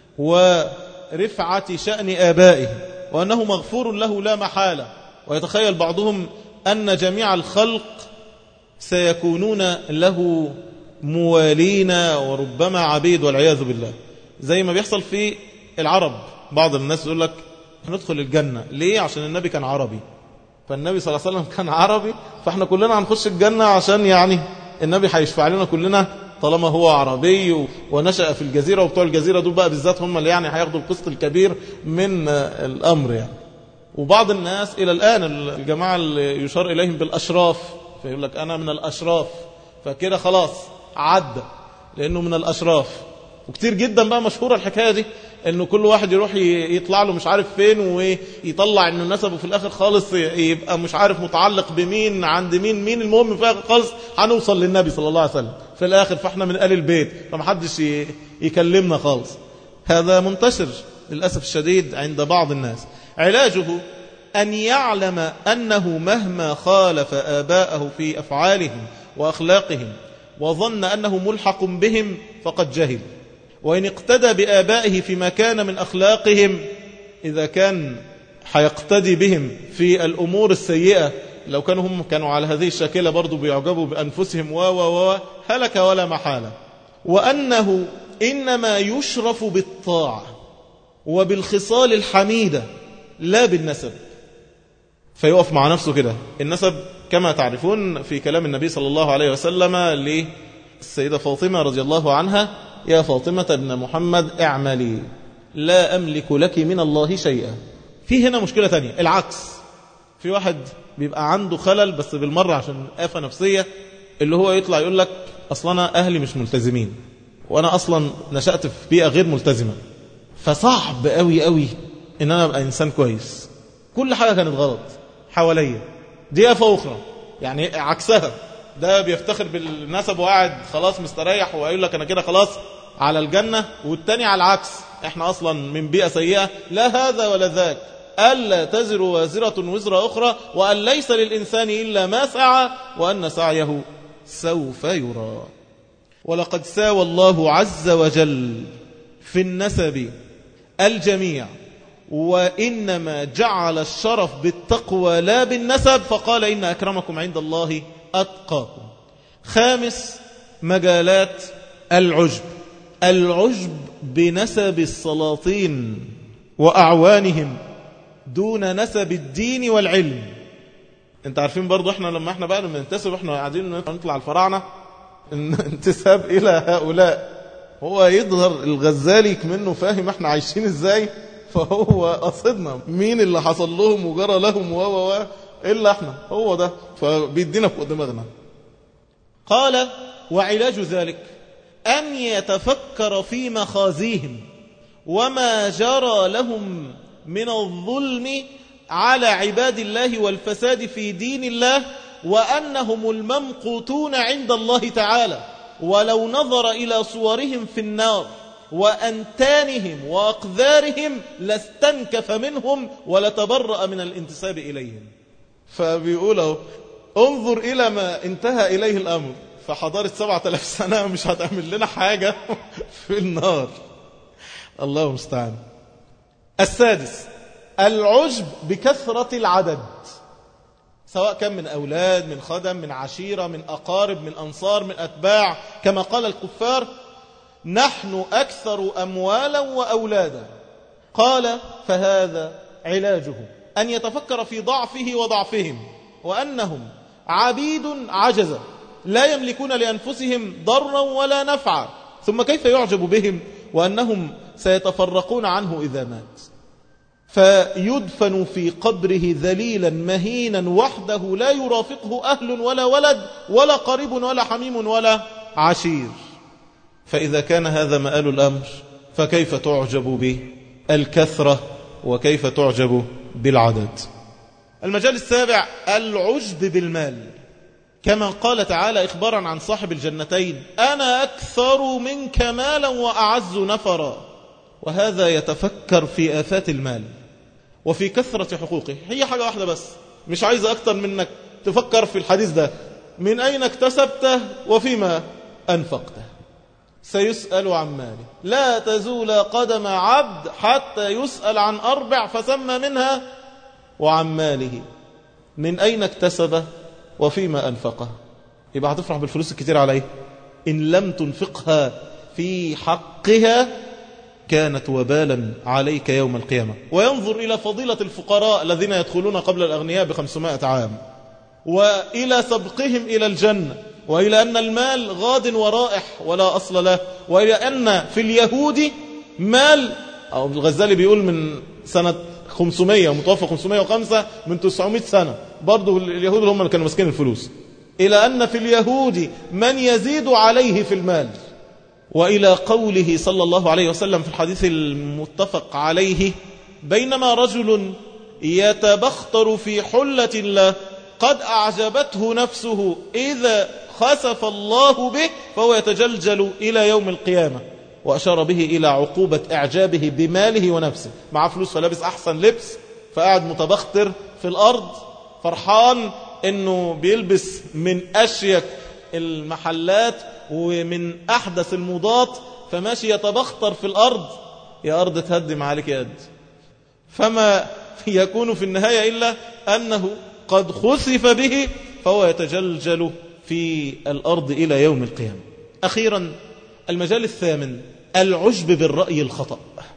ورفعة شأن آبائه، وأنه مغفور له لا محالة، ويتخيل بعضهم أن جميع الخلق سيكونون له موالين وربما عبيد والعياذ بالله، زي ما بيحصل في العرب. بعض الناس يقول لك هندخل الجنة ليه؟ عشان النبي كان عربي، فالنبي صلى الله عليه وسلم كان عربي، فاحنا كلنا هنخش الجنة عشان يعني النبي هيشفع لنا كلنا طالما هو عربي ونشأ في الجزيرة، وبتوع الجزيرة دول بقى بالذات هم اللي يعني هياخدوا القسط الكبير من الأمر يعني. وبعض الناس إلى الآن الجماعة اللي يشار إليهم بالأشراف، فيقول لك أنا من الأشراف، فكده خلاص عدى لأنه من الأشراف. وكتير جدا بقى مشهورة الحكاية دي، انه كل واحد يروح يطلع له مش عارف فين ويطلع انه نسبه في الاخر خالص يبقى مش عارف متعلق بمين عند مين مين، المهم في الاخر خالص هنوصل للنبي صلى الله عليه وسلم في الاخر، فاحنا من آل البيت فمحدش يكلمنا خالص. هذا منتشر للأسف الشديد عند بعض الناس. علاجه أن يعلم أنه مهما خالف آباءه في أفعالهم وأخلاقهم وظن أنه ملحق بهم فقد جهل، وإن اقتدى بآبائه فيما كان من أخلاقهم، إذا كان حيقتدي بهم في الأمور السيئة، لو كانوا هم كانوا على هذه الشاكلة برضو بيعجبوا بأنفسهم و و و هلك ولا محالة. وأنه إنما يشرف بالطاعة وبالخصال الحميدة لا بالنسب. فيقف مع نفسه كده. النسب كما تعرفون في كلام النبي صلى الله عليه وسلم للسيدة فاطمة رضي الله عنها: يا فاطمة ابن محمد اعملي لا أملك لك من الله شيئا. في هنا مشكلة تانية العكس. في واحد بيبقى عنده خلل بس بالمرة عشان آفة نفسية، اللي هو يطلع يقول لك أصلا أهلي مش ملتزمين وأنا أصلا نشأت في بيئة غير ملتزمة، فصعب قوي قوي إن أنا أبقى إنسان كويس، كل حاجة كانت غلط حواليا. دي آفة أخرى يعني عكسها، ده بيفتخر بالنسب وقاعد خلاص مستريح ويقول لك أنا كده خلاص على الجنة، والتاني على العكس، احنا أصلا من بيئة سيئة. لا هذا ولا ذاك، ألا تزر وازرة وزر أخرى، وأن ليس للإنسان إلا ما سعى وأن سعيه سوف يرى. ولقد ساوى الله عز وجل في النسب الجميع، وإنما جعل الشرف بالتقوى لا بالنسب، فقال إن أكرمكم عند الله أتقاكم. خامس مجالات العجب، العجب بنسب السلاطين وأعوانهم دون نسب الدين والعلم. انت عارفين برضو احنا لما احنا بقى ننتسب احنا قاعدين نطلع الفراعنة انتساب إلى هؤلاء، هو يظهر الغزالي منه فاهم احنا عايشين ازاي، فهو قصدنا مين اللي حصل لهم وجرى لهم و و إلا احنا، هو ده فبيدينا فوق دماغنا. قال وعلاج ذلك أن يتفكر في مخازيهم وما جرى لهم من الظلم على عباد الله والفساد في دين الله، وأنهم الممقوتون عند الله تعالى، ولو نظر إلى صورهم في النار وأنتانهم وأقذارهم لاستنكف منهم ولتبرأ من الانتساب إليهم. فبيقولوا انظر إلى ما انتهى إليه الأمر، فحضارة سبعة آلاف سنة مش هتعمل لنا حاجة في النار. الله المستعان. السادس العجب بكثرة العدد، سواء كان من أولاد، من خدم، من عشيرة، من أقارب، من أنصار، من أتباع، كما قال الكفار نحن أكثر أموالا وأولادا. قال فهذا علاجه أن يتفكر في ضعفه وضعفهم، وأنهم عبيد عجزة لا يملكون لأنفسهم ضرا ولا نفعا، ثم كيف يعجب بهم وأنهم سيتفرقون عنه إذا مات، فيدفن في قبره ذليلا مهينا وحده لا يرافقه أهل ولا ولد ولا قريب ولا حميم ولا عشير. فإذا كان هذا مآل الأمر فكيف تعجب به الكثرة وكيف تعجب بالعدد. المجال السابع العجب بالمال، كما قال تعالى إخبارا عن صاحب الجنتين أنا أكثر منك مالا وأعز نفرا، وهذا يتفكر في آفات المال وفي كثرة حقوقه. هي حاجة واحدة بس، مش عايز أكتر منك تفكر في الحديث ده، من أين اكتسبته وفيما أنفقته. سيسأل عن ماله، لا تزول قدم عبد حتى يسأل عن أربع، فسمى منها وعن ماله من أين اكتسبه وفيما أنفقه. يبقى هتفرح بالفلوس الكتير عليه، إن لم تنفقها في حقها كانت وبالا عليك يوم القيامة. وينظر إلى فضيلة الفقراء الذين يدخلون قبل الأغنياء بخمسمائة عام، وإلى سبقهم إلى الجنة، وإلى أن المال غاد ورائح ولا أصل له، وإلى أن في اليهود مال، أو الغزالي بيقول من سنة خمسمائة ومتوفى خمسمائة وخمسة من تسعمائة سنة، برضو اليهود هم اللي كانوا مسكين الفلوس، إلى أن في اليهود من يزيد عليه في المال، وإلى قوله صلى الله عليه وسلم في الحديث المتفق عليه بينما رجل يتبختر في حلة الله قد أعجبته نفسه إذا خسف الله به فهو يتجلجل إلى يوم القيامة، وأشار به إلى عقوبة إعجابه بماله ونفسه. مع فلوس فلابس أحسن لبس، فقاعد متبختر في الأرض فرحان إنه بيلبس من أشيك المحلات ومن أحدث الموضات، فماشي يتبختر في الأرض، يا أرض تهدم عليك يا قد. فما يكون في النهاية إلا أنه قد خسف به فهو يتجلجل في الأرض إلى يوم القيامة. أخيرا المجال الثامن العجب بالرأي الخطأ.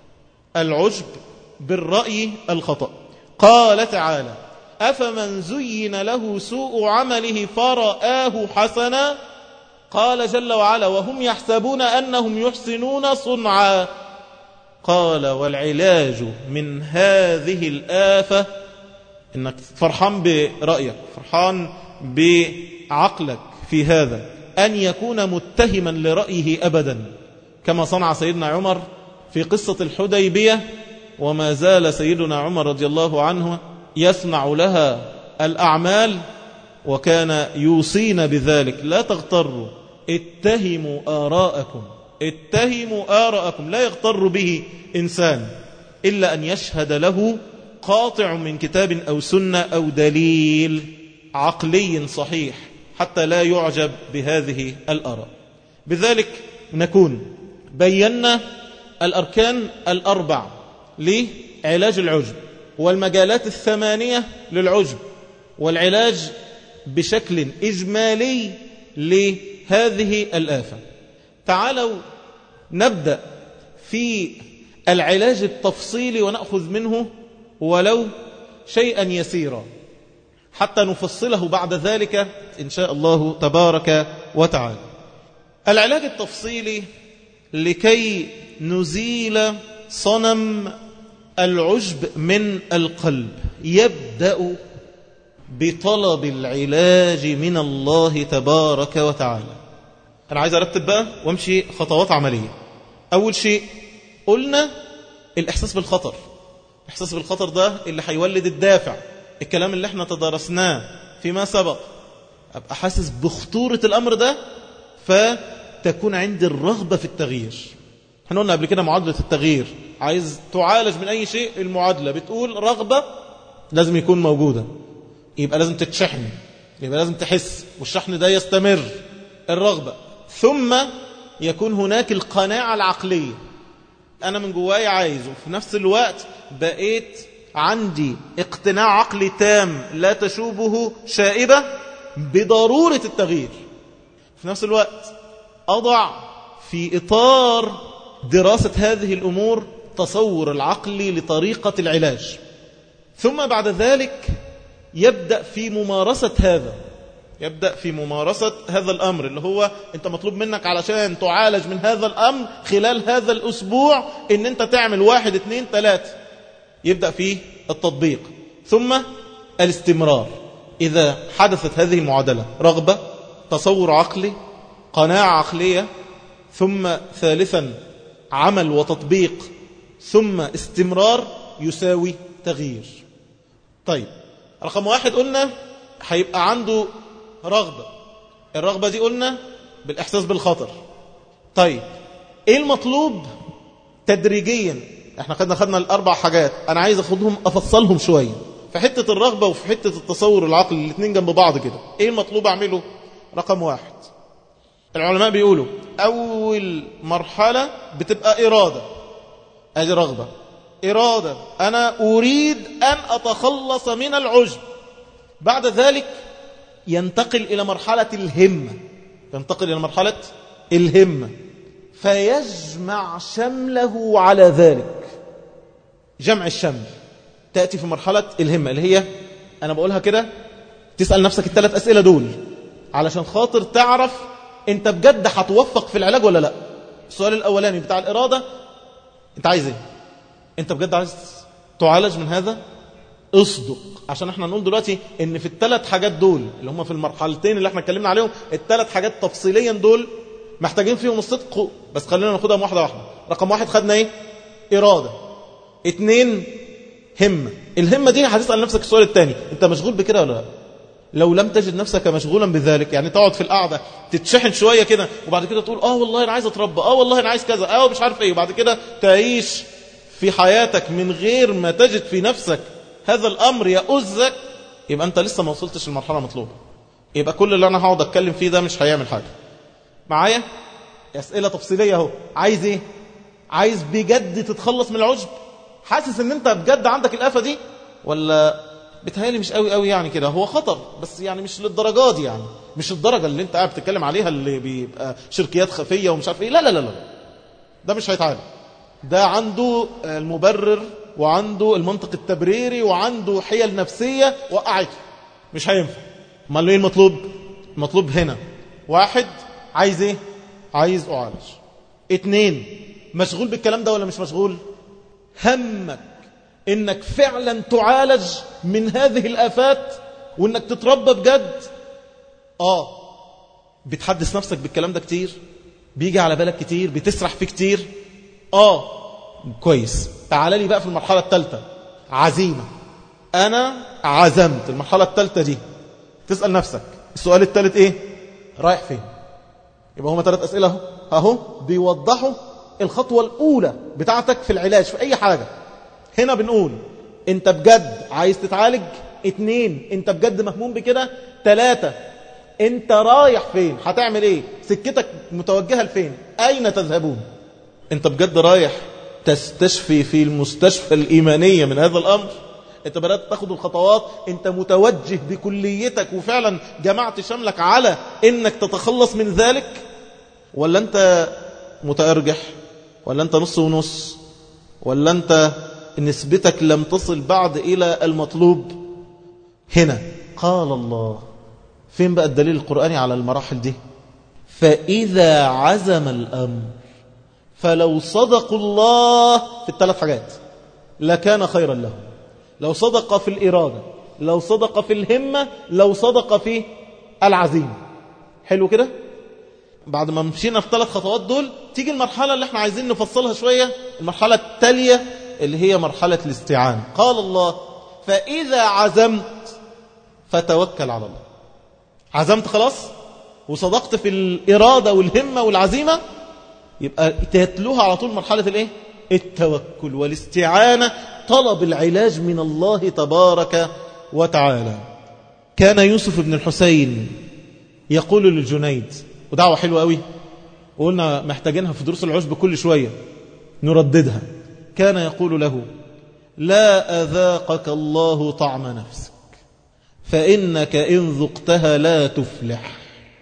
العجب بالرأي الخطأ. قال تعالى أفمن زين له سوء عمله فرآه حسنا، قال جل وعلا وهم يحسبون أنهم يحسنون صنعا. قال والعلاج من هذه الآفة إنك فرحان برأيك، فرحان بعقلك في هذا، أن يكون متهما لرأيه أبدا، كما صنع سيدنا عمر في قصة الحديبية، وما زال سيدنا عمر رضي الله عنه يصنع لها الأعمال، وكان يوصينا بذلك لا تغتروا، اتهموا آراءكم، اتهموا آراءكم، لا يغتر به إنسان إلا أن يشهد له قاطع من كتاب أو سنة أو دليل عقلي صحيح، حتى لا يعجب بهذه الآراء. بذلك نكون بينا الأركان الأربع لعلاج العجب، والمجالات الثمانية للعجب، والعلاج بشكل إجمالي لهذه الآفة. تعالوا نبدأ في العلاج التفصيلي ونأخذ منه ولو شيئا يسيرا حتى نفصله بعد ذلك إن شاء الله تبارك وتعالى. العلاج التفصيلي لكي نزيل صنم العجب من القلب يبدأ بطلب العلاج من الله تبارك وتعالى. أنا عايز أرتب بقى وامشي خطوات عملية. أول شيء قلنا الإحساس بالخطر. الإحساس بالخطر ده اللي هيولد الدافع، الكلام اللي احنا تدارسناه فيما سبق. أبقى حاسس بخطورة الأمر ده فتكون عندي الرغبة في التغيير. احنا قلنا قبل كده معادلة التغيير، عايز تعالج من أي شيء، المعادلة بتقول رغبة لازم يكون موجودة، يبقى لازم تتشحن، يبقى لازم تحس والشحن ده يستمر، الرغبة، ثم يكون هناك القناعة العقلية، أنا من جواي عايز، وفي نفس الوقت بقيت عندي اقتناع عقلي تام لا تشوبه شائبة بضرورة التغيير. في نفس الوقت أضع في إطار دراسة هذه الأمور تصور العقلي لطريقة العلاج، ثم بعد ذلك يبدأ في ممارسة هذا يبدأ في ممارسة هذا الأمر اللي هو أنت مطلوب منك علشان تعالج من هذا الأمر خلال هذا الأسبوع أن أنت تعمل واحد اثنين ثلاثة. يبدأ فيه التطبيق ثم الاستمرار. إذا حدثت هذه المعادلة، رغبة، تصور عقلي، قناعة عقلية، ثم ثالثا عمل وتطبيق، ثم استمرار، يساوي تغيير. طيب رقم واحد قلنا هيبقى عنده رغبة. الرغبة دي قلنا بالإحساس بالخطر. طيب ايه المطلوب تدريجيا؟ احنا خدنا خدنا الاربع حاجات، انا عايز اخدهم افصلهم شوية في حتة الرغبة وفي حتة التصور العقلي، الاثنين جنب بعض كده. ايه المطلوب اعمله؟ رقم واحد العلماء بيقولوا اول مرحلة بتبقى ارادة. ادي رغبة، ارادة، انا اريد ان اتخلص من العجب. بعد ذلك ينتقل إلى مرحلة الهمة ينتقل إلى مرحلة الهمة فيجمع شمله على ذلك. جمع الشمل تأتي في مرحلة الهمة اللي هي أنا بقولها كده، تسأل نفسك الثلاث أسئلة دول علشان خاطر تعرف أنت بجد هتوفق في العلاج ولا لا. السؤال الأولاني بتاع الإرادة، أنت عايز إيه؟ أنت بجد عايز تعالج من هذا؟ اصدق. عشان احنا نقول دلوقتي ان في الثلاث حاجات دول اللي هم في المرحلتين اللي احنا اتكلمنا عليهم، الثلاث حاجات تفصيليا دول محتاجين فيهم الصدق، بس خلينا ناخدها واحده واحده. رقم واحد خدنا ايه؟ إرادة. اتنين همة. الهمة دي هتسأل نفسك السؤال الثاني، انت مشغول بكده ولا لا؟ لو لم تجد نفسك مشغولا بذلك، يعني تقعد في القعدة تتشحن شوية كده وبعد كده تقول اه والله انا عايز اتربى، اه والله انا عايز كذا، اه مش عارف ايه، وبعد كده تعيش في حياتك من غير ما تجد في نفسك هذا الأمر يؤذك، يبقى أنت لسه ما وصلتش المرحلة المطلوبة. يبقى كل اللي أنا هقعد أتكلم فيه ده مش هيعمل حاجة معايا. أسئلة تفصيلية اهو. عايز إيه؟ عايز بجد تتخلص من العجب؟ حاسس إن أنت بجد عندك الآفة دي ولا بتهيالي مش قوي قوي يعني كده؟ هو خطر بس يعني مش للدرجات دي، يعني مش الدرجة اللي أنت قاعد بتتكلم عليها اللي بيبقى شركيات خفية ومش عارف إيه. لا لا لا لا، ده مش هيتعالج. ده عنده المبرر وعنده المنطق التبريري وعنده حيل نفسية وقعته، مش هينفع. ما ايه المطلوب؟ المطلوب هنا واحد عايز ايه؟ عايز اعالج. اتنين مشغول بالكلام ده ولا مش مشغول؟ همك انك فعلا تعالج من هذه الآفات وانك تتربى بجد. اه بتحدث نفسك بالكلام ده كتير، بيجي على بالك كتير، بتسرح فيه كتير. اه كويس. تعال لي بقى في المرحلة الثالثة، عزيمة. أنا عزمت. المرحلة الثالثة دي تسأل نفسك السؤال الثالث إيه؟ رايح فين؟ يبقى هما ثلاث أسئلة اهو اهو بيوضحوا الخطوة الأولى بتاعتك في العلاج في أي حاجة. هنا بنقول أنت بجد عايز تتعالج. اتنين أنت بجد مهموم بكده. تلاتة أنت رايح فين؟ هتعمل إيه؟ سكتك متوجهة لفين؟ أين تذهبون؟ أنت بجد رايح تستشفي في المستشفى الإيمانية من هذا الأمر؟ أنت بدأت تاخد الخطوات، أنت متوجه بكليتك وفعلا جمعت شملك على أنك تتخلص من ذلك، ولا أنت متأرجح، ولا أنت نص ونص، ولا أنت نسبتك لم تصل بعد إلى المطلوب؟ هنا قال الله، فين بقى الدليل القرآني على المراحل دي؟ فإذا عزم الأمر، فلو صدقوا الله في الثلاث حاجات لكان خيرا لهم. لو صدق في الإرادة، لو صدق في الهمة، لو صدق في العزيمة. حلو كده؟ بعد ما مشينا في ثلاث خطوات دول، تيجي المرحلة اللي احنا عايزين نفصلها شوية، المرحلة التالية اللي هي مرحلة الاستعانة. قال الله فإذا عزمت فتوكل على الله. عزمت خلاص وصدقت في الإرادة والهمة والعزيمة، يبقى تتلوها على طول مرحلة الايه؟ التوكل والاستعانة، طلب العلاج من الله تبارك وتعالى. كان يوسف بن الحسين يقول للجنيد، ودعوة حلوة قوي وقلنا محتاجينها في دروس العشب كل شوية نرددها. كان يقول له لا أذاقك الله طعم نفسك فإنك إن ذقتها لا تفلح.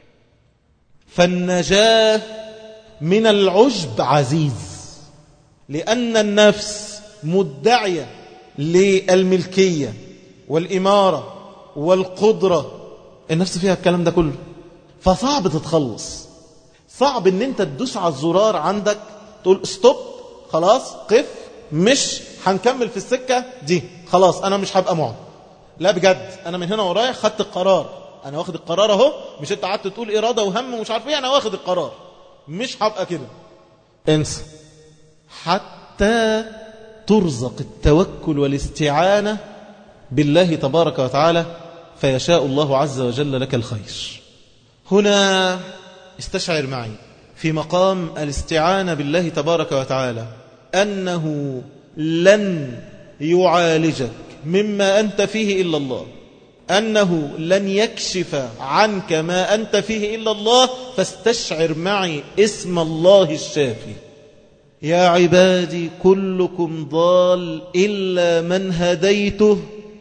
فالنجاة من العجب عزيز، لأن النفس مدعية للملكية والإمارة والقدرة، النفس فيها الكلام ده كله، فصعب تتخلص. صعب ان انت تدوس على الزرار عندك تقول ستوب، خلاص قف، مش هنكمل في السكة دي، خلاص انا مش هبقى معد. لا بجد، انا من هنا ورايح خدت القرار، انا واخد القرار اهو، مش انت قعدت تقول إرادة وهم ومش عارف ايه، انا واخد القرار، مش هبقى كده. انسى حتى ترزق التوكل والاستعانة بالله تبارك وتعالى، فيشاء الله عز وجل لك الخير. هنا استشعر معي في مقام الاستعانة بالله تبارك وتعالى أنه لن يعالجك مما أنت فيه إلا الله، أنه لن يكشف عنك ما أنت فيه إلا الله. فاستشعر معي اسم الله الشافي. يا عبادي كلكم ضال إلا من هديته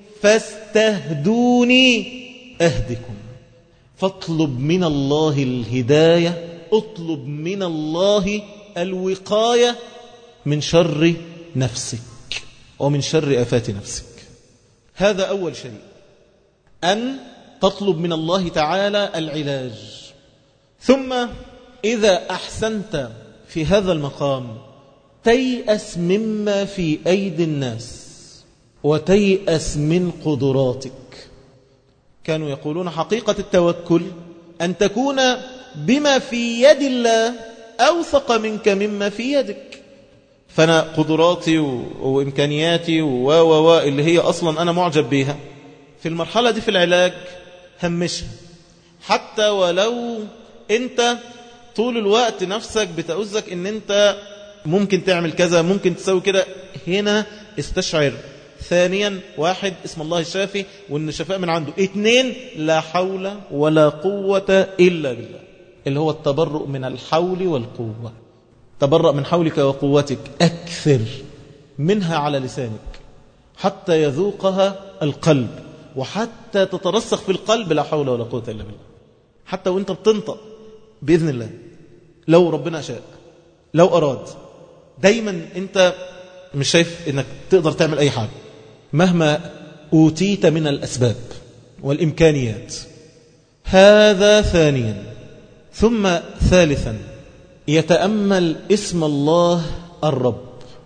فاستهدوني أهدكم. فاطلب من الله الهداية، اطلب من الله الوقاية من شر نفسك ومن شر آفات نفسك. هذا أول شيء، أن تطلب من الله تعالى العلاج. ثم إذا أحسنت في هذا المقام تيأس مما في أيدي الناس وتيأس من قدراتك. كانوا يقولون حقيقة التوكل أن تكون بما في يد الله أوثق منك مما في يدك. فأنا قدراتي وإمكانياتي و و اللي هي أصلا أنا معجب بيها، في المرحلة دي في العلاج همشها، حتى ولو أنت طول الوقت نفسك بتأذك أن أنت ممكن تعمل كذا، ممكن تسوي كده. هنا استشعر ثانيا، واحد اسم الله الشافي وأن الشفاء من عنده. اثنين لا حول ولا قوة إلا بالله، اللي هو التبرؤ من الحول والقوة. تبرأ من حولك وقوتك، أكثر منها على لسانك حتى يذوقها القلب، وحتى تترسخ في القلب لا حول ولا قوة إلا بالله. حتى وانت بتنطق بإذن الله، لو ربنا شاء، لو أراد. دايما انت مش شايف انك تقدر تعمل أي حاجة مهما أوتيت من الأسباب والإمكانيات. هذا ثانيا. ثم ثالثا، يتأمل اسم الله الرب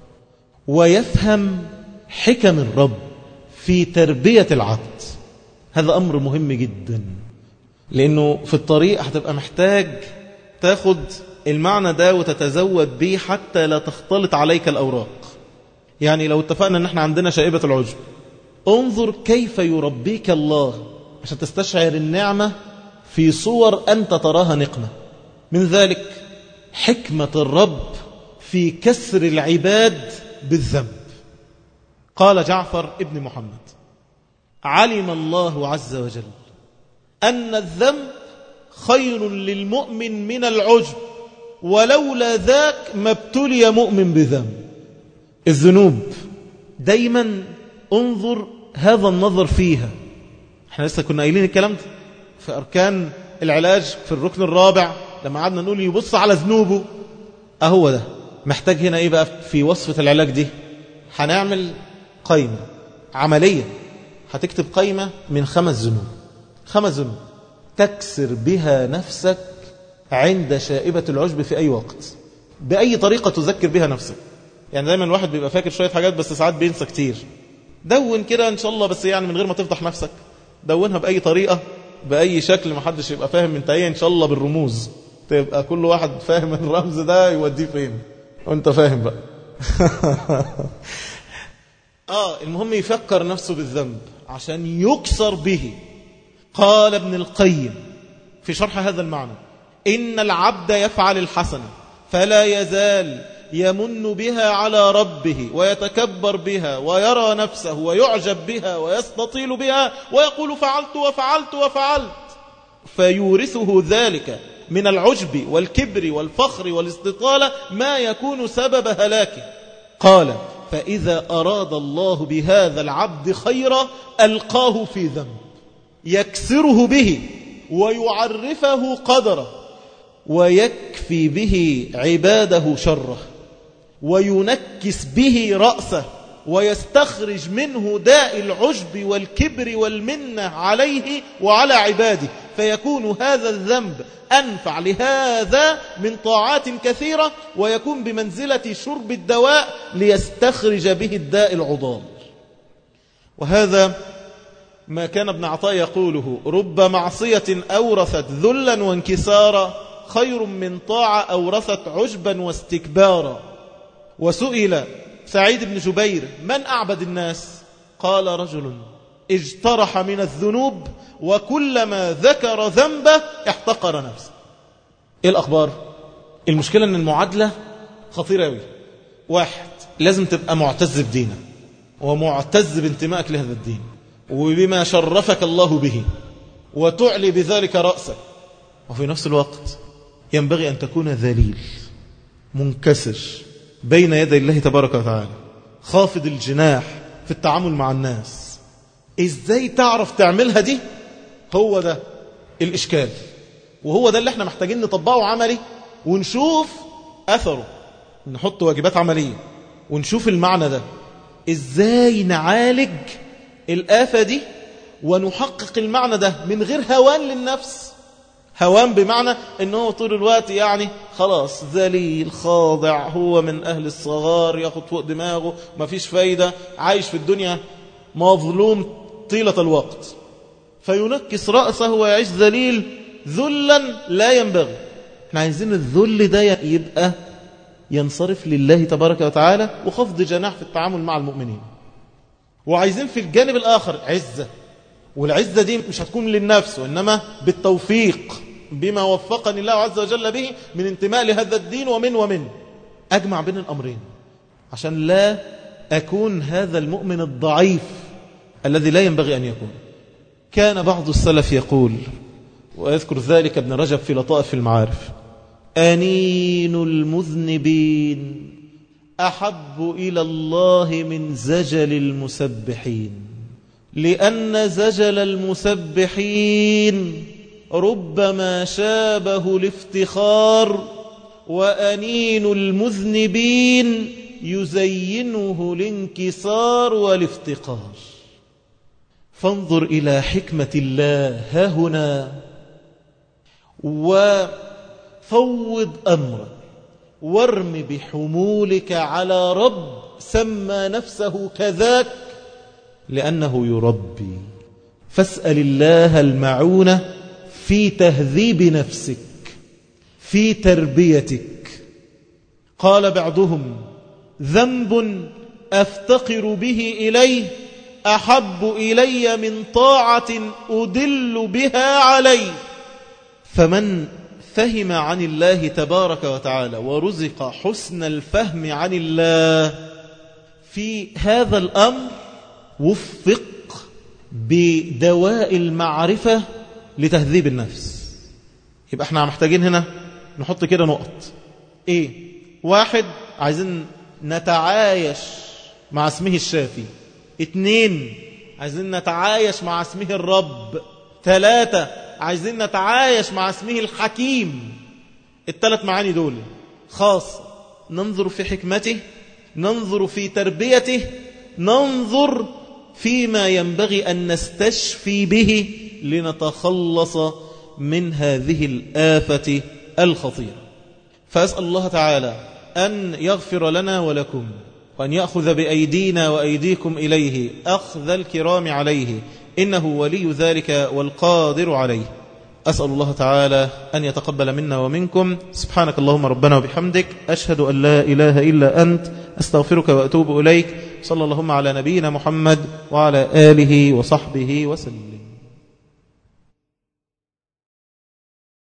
ويفهم حكم الرب في تربية العبد. هذا أمر مهم جدا، لأنه في الطريق هتبقى محتاج تاخد المعنى ده وتتزود به حتى لا تختلط عليك الأوراق. يعني لو اتفقنا أن احنا عندنا شائبة العجب، انظر كيف يربيك الله عشان تستشعر النعمة في صور أنت تراها نقمة. من ذلك حكمة الرب في كسر العباد بالذنب. قال جعفر ابن محمد: علم الله عز وجل أن الذنب خير للمؤمن من العجب، ولولا ذاك ما ابتلي مؤمن بذنب. الذنوب دايما انظر هذا النظر فيها. احنا لسه كنا قايلين الكلام ده في أركان العلاج في الركن الرابع، لما قعدنا نقول يبص على ذنوبه. أهو ده محتاج هنا إيه بقى في وصفة العلاج دي؟ هنعمل قائمة عملية، هتكتب قائمة من خمس ذنوب، خمس ذنوب تكسر بها نفسك عند شائبة العجب في أي وقت، بأي طريقة تذكر بها نفسك. يعني دايما الواحد بيبقى فاكر شوية حاجات بس ساعات بينسى كتير. دون كده إن شاء الله، بس يعني من غير ما تفضح نفسك، دونها بأي طريقة بأي شكل ما حدش يبقى فاهم انت ايه، إن شاء الله بالرموز، تبقى كل واحد فاهم الرمز ده يوديه فين وانت فاهم بقى. آه المهم يفكر نفسه بالذنب عشان يكسر به. قال ابن القيم في شرح هذا المعنى: إن العبد يفعل الحسنة فلا يزال يمن بها على ربه ويتكبر بها ويرى نفسه ويعجب بها ويستطيل بها ويقول فعلت وفعلت وفعلت، فيورثه ذلك من العجب والكبر والفخر والاستطالة ما يكون سبب هلاكه. قال: فإذا أراد الله بهذا العبد خيرا ألقاه في ذنب يكسره به ويعرفه قدره ويكفي به عباده شره وينكس به رأسه ويستخرج منه داء العجب والكبر والمنة عليه وعلى عباده، فيكون هذا الذنب أنفع لهذا من طاعات كثيرة، ويكون بمنزلة شرب الدواء ليستخرج به الداء العضال. وهذا ما كان ابن عطاء يقوله: رب معصية أورثت ذلا وانكسارا خير من طاعة أورثت عجبا واستكبارا. وسئل سعيد بن جبير: من أعبد الناس؟ قال: رجل اجترح من الذنوب وكلما ذكر ذنبه احتقر نفسه. ايه الأخبار؟ المشكلة ان المعادلة خطيرة أوي. واحد، لازم تبقى معتز بدينك ومعتز بانتمائك لهذا الدين وبما شرفك الله به وتعلي بذلك رأسك، وفي نفس الوقت ينبغي أن تكون ذليل منكسر بين يدي الله تبارك وتعالى، خافض الجناح في التعامل مع الناس. ازاي تعرف تعملها دي؟ هو ده الإشكال، وهو ده اللي احنا محتاجين نطبقه عملي ونشوف أثره، نحط واجبات عملية ونشوف المعنى ده ازاي نعالج الآفة دي ونحقق المعنى ده من غير هوان للنفس. هوان بمعنى انه طول الوقت يعني خلاص ذليل خاضع، هو من أهل الصغار، ياخد فوق دماغه، ما فيش فايدة، عايش في الدنيا مظلوم طيلة الوقت، فينكس رأسه ويعيش ذليل ذلا لا ينبغي. احنا عايزين الذل ده يبقى ينصرف لله تبارك وتعالى وخفض جناح في التعامل مع المؤمنين. وعايزين في الجانب الآخر عزة، والعزة دي مش هتكون للنفس وإنما بالتوفيق بما وفقني الله عز وجل به من انتماء لهذا الدين ومن ومن أجمع بين الأمرين عشان لا أكون هذا المؤمن الضعيف الذي لا ينبغي أن يكون. كان بعض السلف يقول، ويذكر ذلك ابن رجب في لطائف المعارف: أنين المذنبين أحب إلى الله من زجل المسبحين، لأن زجل المسبحين ربما شابه الافتخار، وأنين المذنبين يزينه الانكسار والافتقار. فانظر إلى حكمة الله ها هنا وفوض أمرك وارم بحمولك على رب سمى نفسه كذاك لأنه يربي. فاسأل الله المعونة في تهذيب نفسك، في تربيتك. قال بعضهم: ذنب أفتقر به إليه أحب إلي من طاعة أدل بها عليه. فمن فهم عن الله تبارك وتعالى ورزق حسن الفهم عن الله في هذا الأمر وفق بدواء المعرفة لتهذيب النفس. يبقى احنا محتاجين هنا نحط كده نقط. ايه؟ واحد، عايزين نتعايش مع اسمه الشافي. اتنين، عايزين نتعايش مع اسمه الرب. ثلاثة، عايزين نتعايش مع اسمه الحكيم. الثلاث معاني دول خاص ننظر في حكمته ننظر في تربيته، ننظر فيما ينبغي أن نستشفي به لنتخلص من هذه الآفة الخطيرة. فأسأل الله تعالى أن يغفر لنا ولكم، وأن يأخذ بأيدينا وأيديكم إليه أخذ الكرام عليه، إنه ولي ذلك والقادر عليه. أسأل الله تعالى أن يتقبل منا ومنكم. سبحانك اللهم ربنا وبحمدك، أشهد أن لا إله إلا أنت، أستغفرك وأتوب إليك. صلى اللهم على نبينا محمد وعلى آله وصحبه وسلم.